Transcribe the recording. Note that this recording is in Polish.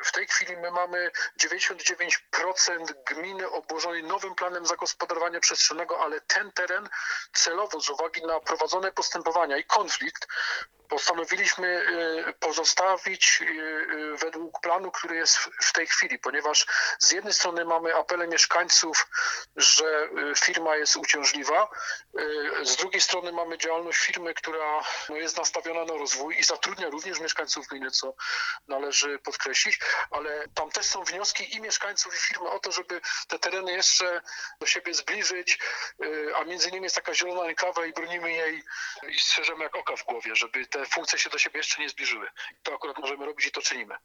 W tej chwili my mamy 99% gminy obłożonej nowym planem zagospodarowania przestrzennego, ale ten teren celowo z uwagi na prowadzone postępowania i konflikt postanowiliśmy pozostawić według planu, który jest w tej chwili, ponieważ z jednej strony mamy apele mieszkańców, że firma jest uciążliwa, z drugiej strony mamy działalność firmy, która jest nastawiona na rozwój i zatrudnia również mieszkańców gminy, co należy podkreślić, ale tam też są wnioski i mieszkańców, i firmy o to, żeby te tereny jeszcze do siebie zbliżyć, a między innymi jest taka zielona enklawa i bronimy jej i strzeżemy jak oka w głowie, żeby te funkcje się do siebie jeszcze nie zbliżyły. To akurat możemy robić i to czynimy.